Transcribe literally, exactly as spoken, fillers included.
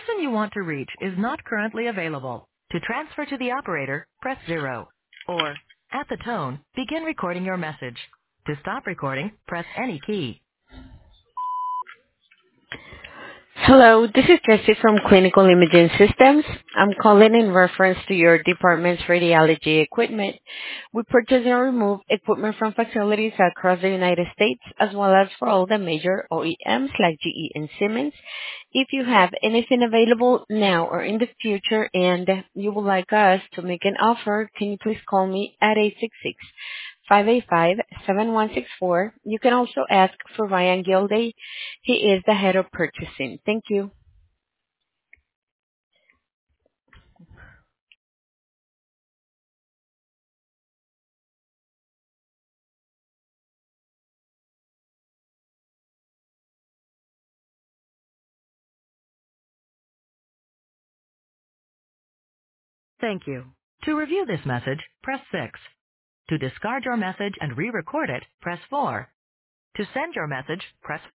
person you want to reach is not currently available. To transfer to the operator, press zero. Or, at the tone, begin recording your message. To stop recording, press any key. Hello, this is Jessie from Clinical Imaging Systems. I'm calling in reference to your department's radiology equipment. We purchase and remove equipment from facilities across the United States, as well as for all the major O E Ms like G E and Siemens. If you have anything available now or in the future and you would like us to make an offer, can you please call me at eight six six, five eight five, seven one six four. You can also ask for Ryan Gilday. He is the head of purchasing. Thank you. Thank you. To review this message, press six. To discard your message and re-record it, press four. To send your message, press